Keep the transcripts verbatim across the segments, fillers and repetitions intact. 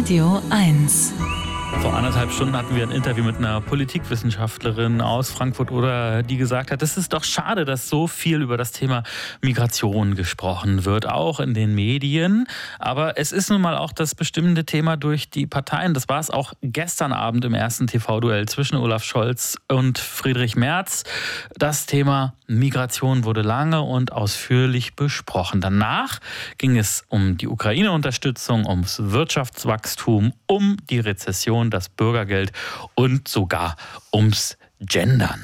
Radio eins. Vor anderthalb Stunden hatten wir ein Interview mit einer Politikwissenschaftlerin aus Frankfurt, oder die gesagt hat, es ist doch schade, dass so viel über das Thema Migration gesprochen wird, auch in den Medien. Aber es ist nun mal auch das bestimmende Thema durch die Parteien. Das war es auch gestern Abend im ersten T V-Duell zwischen Olaf Scholz und Friedrich Merz. Das Thema Migration wurde lange und ausführlich besprochen. Danach ging es um die Ukraine-Unterstützung, ums Wirtschaftswachstum, um die Rezession, das Bürgergeld und sogar ums Gendern.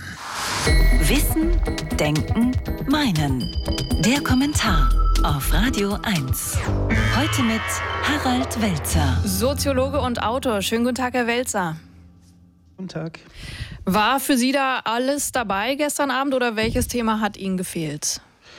Wissen, Denken, Meinen. Der Kommentar auf Radio eins. Heute mit Harald Welzer. Soziologe und Autor. Schönen guten Tag, Herr Welzer. Guten Tag. War für Sie da alles dabei gestern Abend oder welches Thema hat Ihnen gefehlt?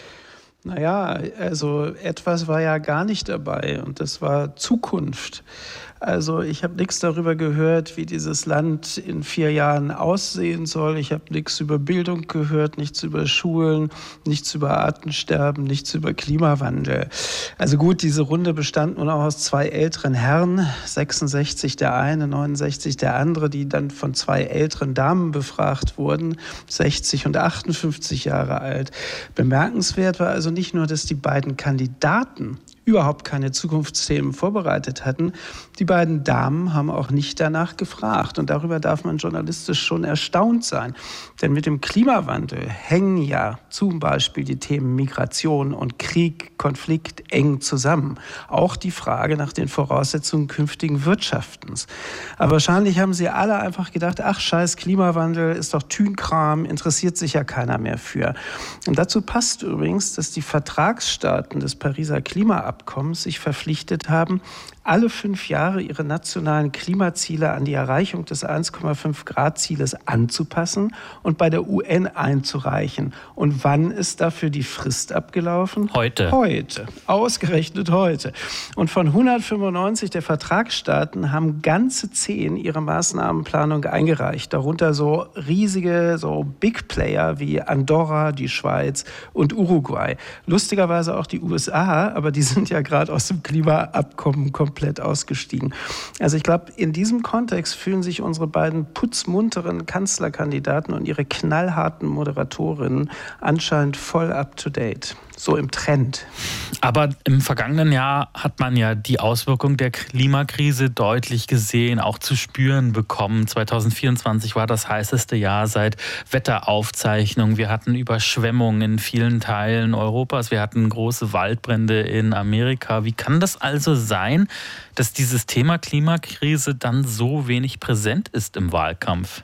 Naja, also etwas war ja gar nicht dabei und das war Zukunft. Also ich habe nichts darüber gehört, wie dieses Land in vier Jahren aussehen soll. Ich habe nichts über Bildung gehört, nichts über Schulen, nichts über Artensterben, nichts über Klimawandel. Also gut, diese Runde bestand nun auch aus zwei älteren Herren, sechsundsechzig der eine, neunundsechzig der andere, die dann von zwei älteren Damen befragt wurden, sechzig und achtundfünfzig Jahre alt. Bemerkenswert war also nicht nur, dass die beiden Kandidaten überhaupt keine Zukunftsthemen vorbereitet hatten. Die beiden Damen haben auch nicht danach gefragt. Und darüber darf man journalistisch schon erstaunt sein. Denn mit dem Klimawandel hängen ja zum Beispiel die Themen Migration und Krieg, Konflikt eng zusammen. Auch die Frage nach den Voraussetzungen künftigen Wirtschaftens. Aber wahrscheinlich haben sie alle einfach gedacht, ach scheiß Klimawandel, ist doch Tünkram, interessiert sich ja keiner mehr für. Und dazu passt übrigens, dass die Vertragsstaaten des Pariser Klimaabkommens sich verpflichtet haben, alle fünf Jahre ihre nationalen Klimaziele an die Erreichung des eins Komma fünf Grad Zieles anzupassen und bei der U N einzureichen. Und wann ist dafür die Frist abgelaufen? Heute. Heute. Ausgerechnet heute. Und von hundertfünfundneunzig der Vertragsstaaten haben ganze zehn ihre Maßnahmenplanung eingereicht. Darunter so riesige, so Big Player wie Andorra, die Schweiz und Uruguay. Lustigerweise auch die U S A, aber die sind ja gerade aus dem Klimaabkommen komplett ausgestiegen. Also ich glaube, in diesem Kontext fühlen sich unsere beiden putzmunteren Kanzlerkandidaten und ihre knallharten Moderatorinnen anscheinend voll up to date. So im Trend. Aber im vergangenen Jahr hat man ja die Auswirkung der Klimakrise deutlich gesehen, auch zu spüren bekommen. zweitausendvierundzwanzig war das heißeste Jahr seit Wetteraufzeichnungen. Wir hatten Überschwemmungen in vielen Teilen Europas. Wir hatten große Waldbrände in Amerika. Wie kann das also sein, dass dieses Thema Klimakrise dann so wenig präsent ist im Wahlkampf?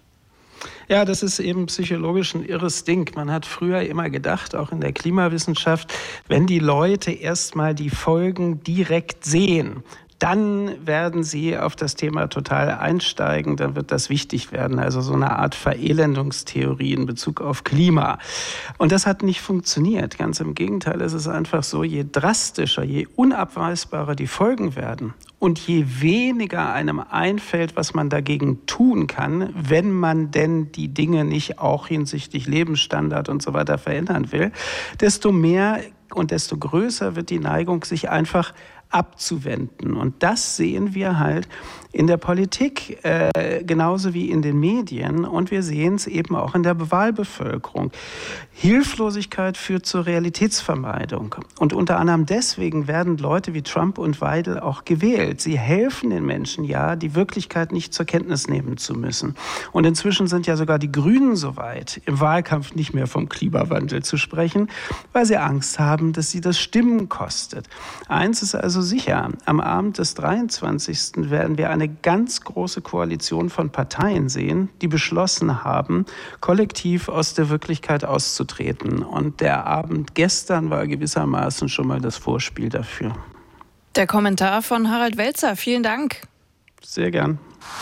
Ja, das ist eben psychologisch ein irres Ding. Man hat früher immer gedacht, auch in der Klimawissenschaft, wenn die Leute erstmal die Folgen direkt sehen, dann werden sie auf das Thema total einsteigen, dann wird das wichtig werden. Also so eine Art Verelendungstheorie in Bezug auf Klima. Und das hat nicht funktioniert. Ganz im Gegenteil, es ist einfach so, je drastischer, je unabweisbarer die Folgen werden und je weniger einem einfällt, was man dagegen tun kann, wenn man denn die Dinge nicht auch hinsichtlich Lebensstandard und so weiter verändern will, desto mehr und desto größer wird die Neigung, sich einfach abzuwenden. Und das sehen wir halt in der Politik äh, genauso wie in den Medien. Und wir sehen es eben auch in der Wahlbevölkerung. Hilflosigkeit führt zur Realitätsvermeidung. Und unter anderem deswegen werden Leute wie Trump und Weidel auch gewählt. Sie helfen den Menschen ja, die Wirklichkeit nicht zur Kenntnis nehmen zu müssen. Und inzwischen sind ja sogar die Grünen so weit, im Wahlkampf nicht mehr vom Klimawandel zu sprechen, weil sie Angst haben, dass sie das Stimmen kostet. Eins ist also sicher, am Abend des dreiundzwanzigsten werden wir eine ganz große Koalition von Parteien sehen, die beschlossen haben, kollektiv aus der Wirklichkeit auszutreten. Und der Abend gestern war gewissermaßen schon mal das Vorspiel dafür. Der Kommentar von Harald Welzer. Vielen Dank. Sehr gern.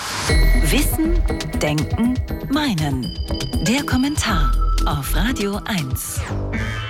Wissen, Denken, Meinen. Der Kommentar auf Radio eins.